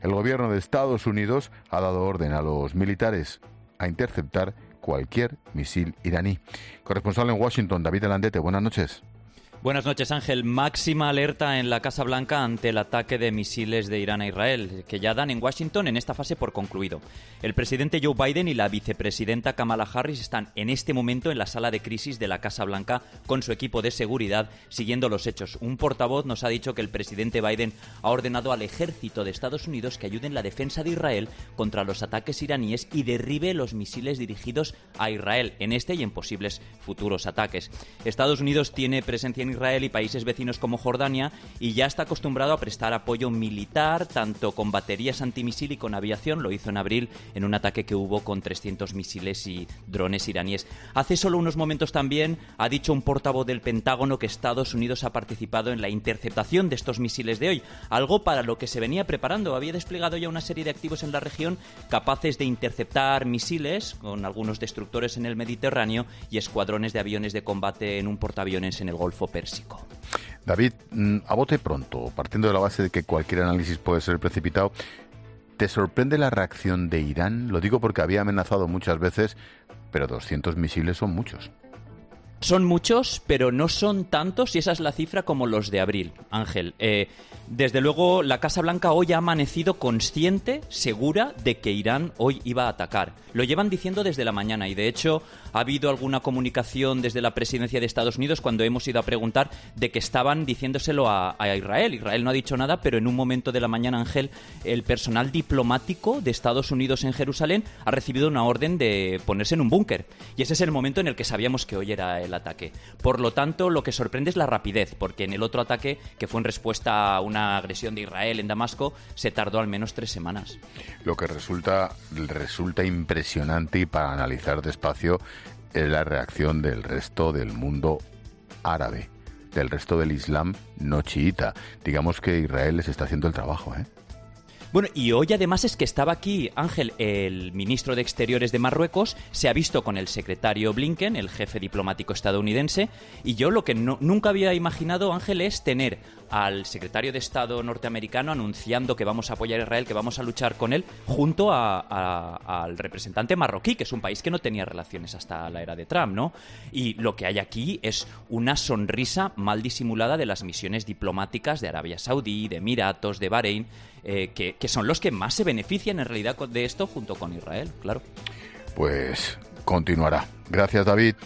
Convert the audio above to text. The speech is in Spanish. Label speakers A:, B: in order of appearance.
A: El gobierno de Estados Unidos ha dado orden a los militares a interceptar cualquier misil iraní. Corresponsal en Washington, David Elandete, buenas noches.
B: Buenas noches, Ángel. Máxima alerta en la Casa Blanca ante el ataque de misiles de Irán a Israel, que ya dan en Washington en esta fase por concluido. El presidente Joe Biden y la vicepresidenta Kamala Harris están en este momento en la sala de crisis de la Casa Blanca con su equipo de seguridad siguiendo los hechos. Un portavoz nos ha dicho que el presidente Biden ha ordenado al ejército de Estados Unidos que ayude en la defensa de Israel contra los ataques iraníes y derribe los misiles dirigidos a Israel en este y en posibles futuros ataques. Estados Unidos tiene presencia en Israel y países vecinos como Jordania y ya está acostumbrado a prestar apoyo militar tanto con baterías antimisil y con aviación. Lo hizo en abril en un ataque que hubo con 300 misiles y drones iraníes. Hace solo unos momentos también ha dicho un portavoz del Pentágono que Estados Unidos ha participado en la interceptación de estos misiles de hoy, algo para lo que se venía preparando. Había desplegado ya una serie de activos en la región capaces de interceptar misiles con algunos destructores en el Mediterráneo y escuadrones de aviones de combate en un portaaviones en el Golfo Pérsico.
A: David, a bote pronto, partiendo de la base de que cualquier análisis puede ser precipitado, ¿te sorprende la reacción de Irán? Lo digo porque había amenazado muchas veces, pero 200 misiles son muchos.
B: Son muchos, pero no son tantos, y esa es la cifra, como los de abril, Ángel. Desde luego, la Casa Blanca hoy ha amanecido consciente, segura, de que Irán hoy iba a atacar. Lo llevan diciendo desde la mañana y, de hecho, ha habido alguna comunicación desde la presidencia de Estados Unidos cuando hemos ido a preguntar de que estaban diciéndoselo a Israel. Israel no ha dicho nada, pero en un momento de la mañana, Ángel, el personal diplomático de Estados Unidos en Jerusalén ha recibido una orden de ponerse en un búnker. Y ese es el momento en el que sabíamos que hoy era el ataque. Por lo tanto, lo que sorprende es la rapidez, porque en el otro ataque, que fue en respuesta a una agresión de Israel en Damasco, se tardó al menos 3 semanas.
A: Lo que resulta impresionante, y para analizar despacio, es la reacción del resto del mundo árabe, del resto del Islam no chiita. Digamos que Israel les está haciendo el trabajo, ¿eh?
B: Bueno, y hoy además es que estaba aquí, Ángel, el ministro de Exteriores de Marruecos, se ha visto con el secretario Blinken, el jefe diplomático estadounidense, y yo lo que nunca había imaginado, Ángel, es tener al secretario de Estado norteamericano anunciando que vamos a apoyar a Israel, que vamos a luchar con él, junto al representante marroquí, que es un país que no tenía relaciones hasta la era de Trump, ¿no? Y lo que hay aquí es una sonrisa mal disimulada de las misiones diplomáticas de Arabia Saudí, de Emiratos, de Bahrein, que son los que más se benefician en realidad de esto junto con Israel, claro.
A: Pues continuará. Gracias, David.